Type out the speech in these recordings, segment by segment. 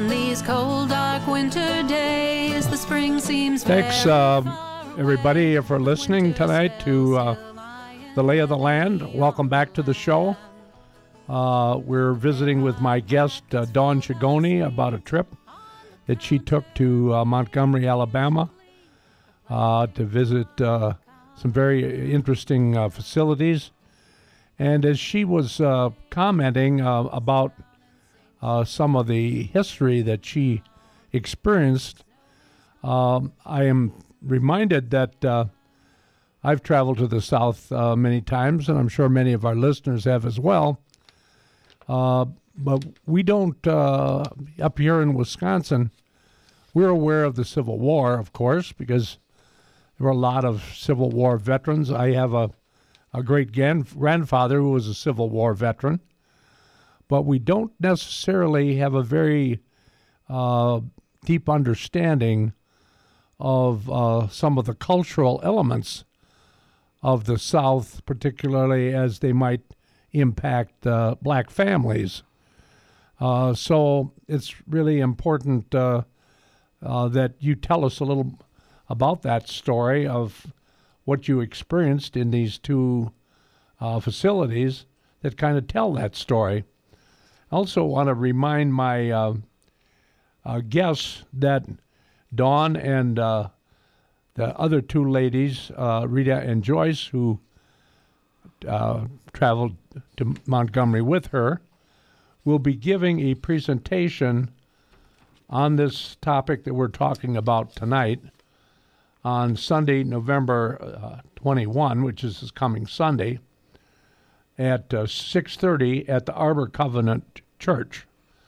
On these cold, dark winter days, the spring seems Thanks, everybody, for listening tonight to The Lay of the Land. Welcome back to the show. We're visiting with my guest, Dawn Chigoni, about a trip that she took to Montgomery, Alabama, to visit some very interesting facilities. And as she was commenting about some of the history that she experienced, I am reminded that I've traveled to the South many times, and I'm sure many of our listeners have as well. But we don't, up here in Wisconsin, we're aware of the Civil War, of course, because there were a lot of Civil War veterans. I have a great-grandfather who was a Civil War veteran. But we don't necessarily have a very deep understanding of some of the cultural elements of the South, particularly as they might impact black families. So it's really important that you tell us a little about that story of what you experienced in these two facilities that kind of tell that story. I also want to remind my guests that Dawn and the other two ladies, Rita and Joyce, who traveled to Montgomery with her, will be giving a presentation on this topic that we're talking about tonight on Sunday, November 21, which is this coming Sunday, at 6:30 at the Arbor Covenant Church.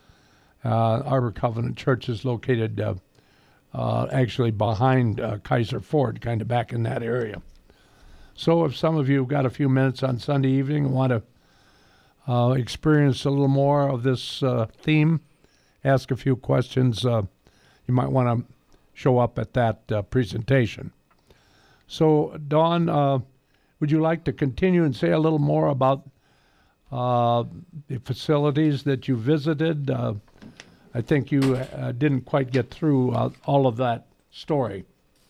Arbor Covenant Church is located actually behind Kaiser Ford, kind of back in that area. So if some of you have got a few minutes on Sunday evening and want to experience a little more of this theme, ask a few questions, you might want to show up at that presentation. So, Dawn, would you like to continue and say a little more about the facilities that you visited? I think you didn't quite get through all of that story.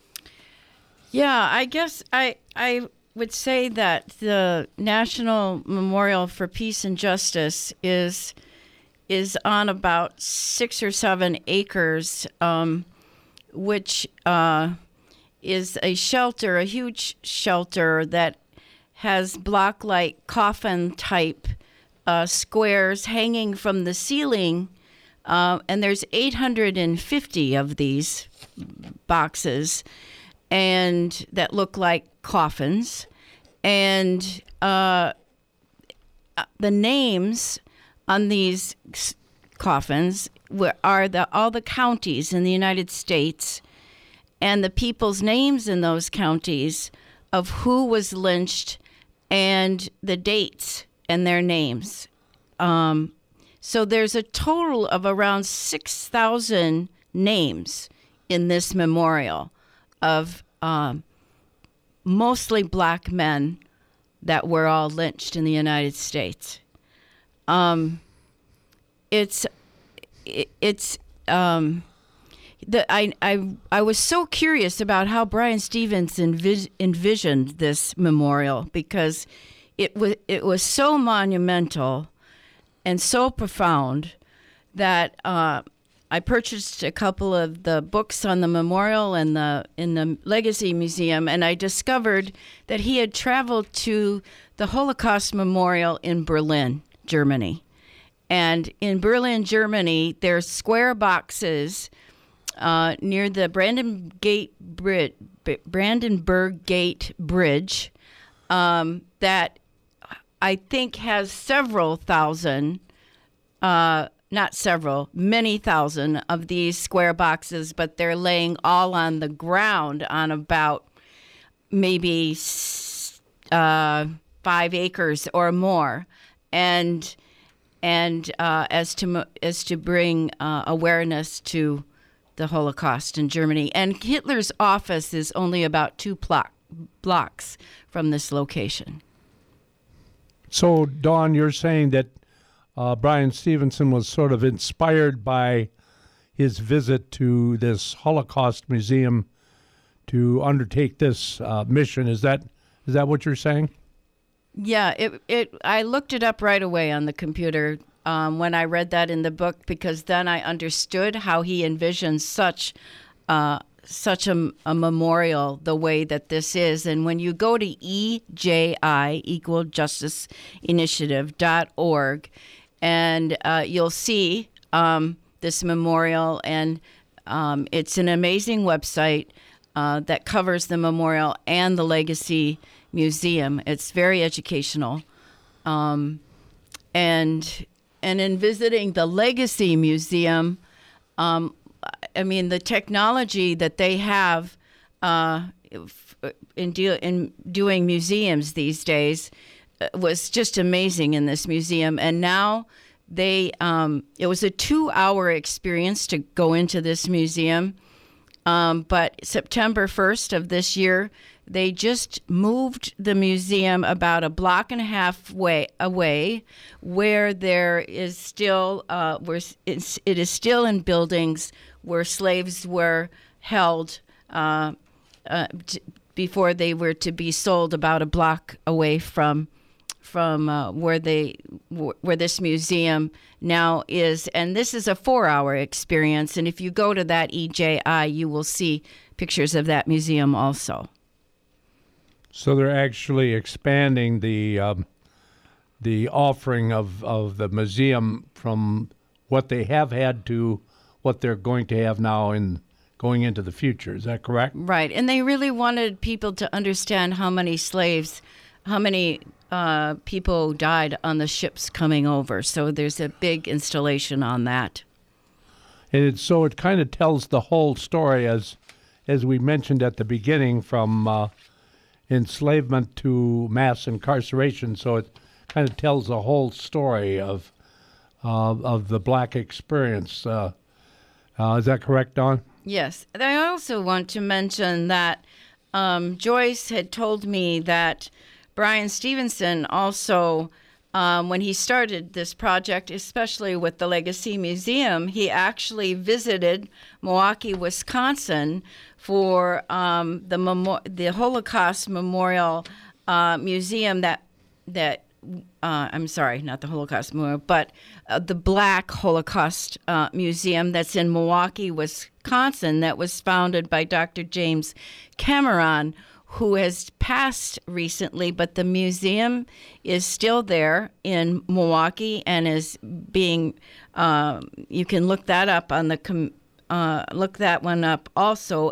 Yeah, I guess I would say that the National Memorial for Peace and Justice is on about 6 or 7 acres, which is a shelter, a huge shelter that has block-like coffin-type squares hanging from the ceiling, and there's 850 of these boxes, and that look like coffins, and the names on these coffins are all the counties in the United States, and the people's names in those counties of who was lynched and the dates and their names. So there's a total of around 6,000 names in this memorial of mostly black men that were all lynched in the United States. I was so curious about how Bryan Stevenson envisioned this memorial, because it was so monumental and so profound that I purchased a couple of the books on the memorial in the Legacy Museum, and I discovered that he had traveled to the Holocaust Memorial in Berlin, Germany. And in Berlin, Germany, there's square boxes near the Brandenburg Gate Bridge that I think has several thousand, many thousand of these square boxes, but they're laying all on the ground on about maybe 5 acres or more, and as to bring awareness to the Holocaust in Germany. And Hitler's office is only about 2 blocks from this location. So, Dawn, you're saying that Bryan Stevenson was sort of inspired by his visit to this Holocaust museum to undertake this mission. Is that what you're saying? Yeah, I looked it up right away on the computer when I read that in the book, because then I understood how he envisioned such a memorial the way that this is. And when you go to EJI, equaljusticeinitiative.org, and you'll see this memorial, and it's an amazing website that covers the memorial and the Legacy Museum. It's very educational. And in visiting the Legacy Museum, I mean, the technology that they have in doing museums these days was just amazing in this museum. And now it was a 2-hour experience to go into this museum. But September 1st of this year, they just moved the museum about a block and a half away, where there is still it is still in buildings where slaves were held before they were to be sold, about a block away from where this museum now is. And this is a 4-hour experience. And if you go to that EJI, you will see pictures of that museum also. So they're actually expanding the offering of the museum from what they have had to what they're going to have now in going into the future. Is that correct? Right. And they really wanted people to understand how many people died on the ships coming over. So there's a big installation on that. And so it kind of tells the whole story, as we mentioned at the beginning, from enslavement to mass incarceration. So it kind of tells the whole story of the black experience. Is that correct, Dawn? Yes. I also want to mention that Joyce had told me that Bryan Stevenson also, when he started this project, especially with the Legacy Museum, he actually visited Milwaukee, Wisconsin for the Holocaust Memorial Museum I'm sorry, not the Holocaust Memorial, but the Black Holocaust Museum that's in Milwaukee, Wisconsin, that was founded by Dr. James Cameron, who has passed recently, but the museum is still there in Milwaukee and is being, you can look that up on the, look that one up also,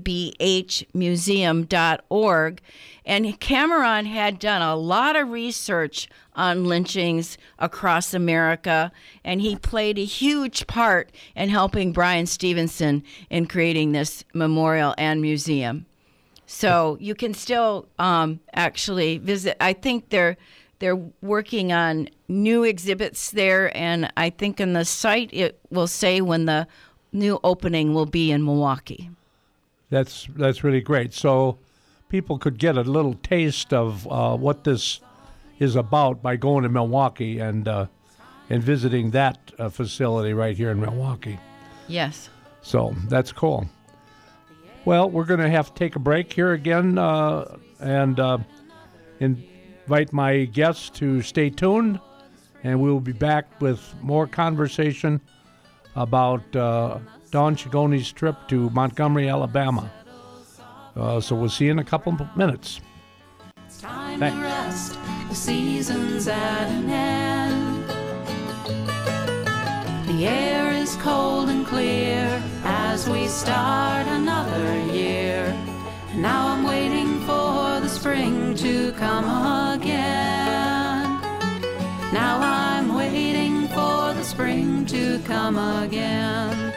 abhmuseum.org. And Cameron had done a lot of research on lynchings across America, and he played a huge part in helping Bryan Stevenson in creating this memorial and museum. So you can still actually visit. I think they're working on new exhibits there, and I think on the site it will say when the new opening will be in Milwaukee. That's really great. So people could get a little taste of what this is about by going to Milwaukee and visiting that facility right here in Milwaukee. Yes. So that's cool. Well, we're going to have to take a break here again and invite my guests to stay tuned, and we'll be back with more conversation about Dawn Chigoni's trip to Montgomery, Alabama. So we'll see you in a couple of minutes. It's time to rest. The season's at an end. The air is cold and clear as we start another year. And now I'm waiting for the spring to come again. Now I'm waiting for the spring to come again.